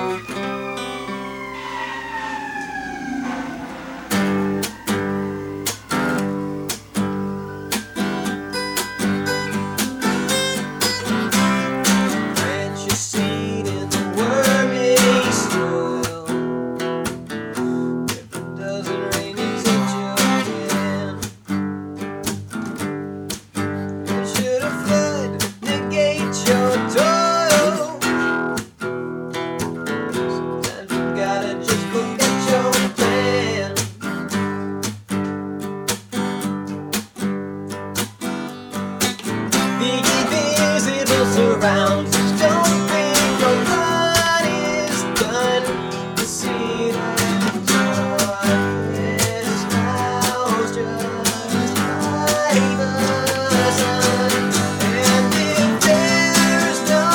Surrounds. Don't think your run is done. The seed and darkness clouds just like the sun. And if there's no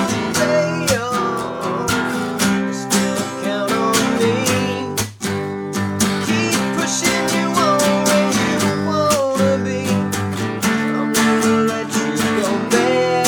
payoff, still count on me. Keep pushing you on where you wanna be. I'll never let you go back.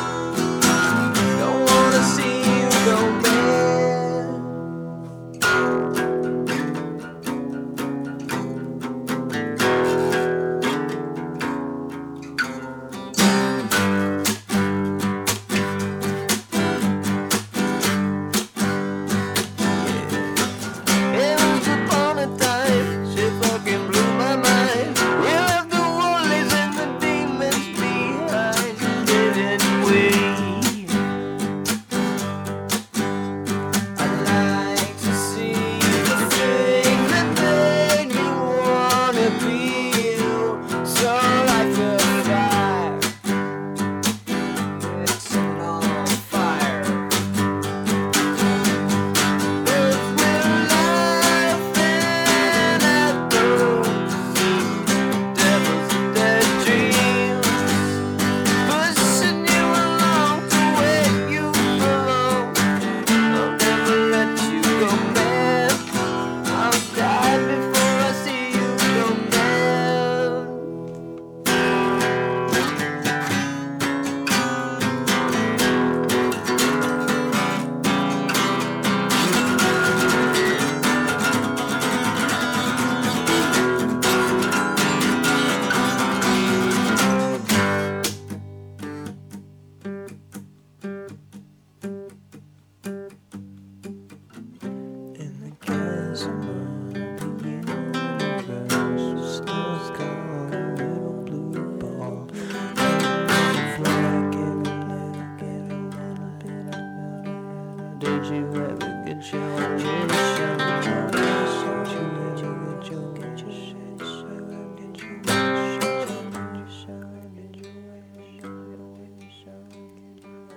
Did you ever get your ambition?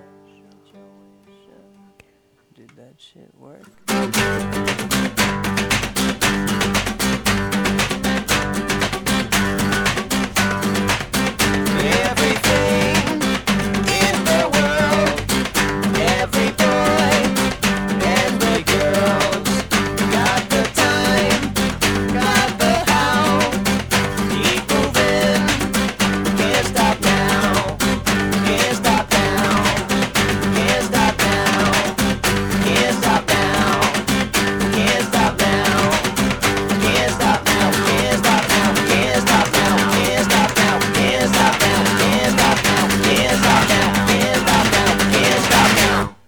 Did that shit work?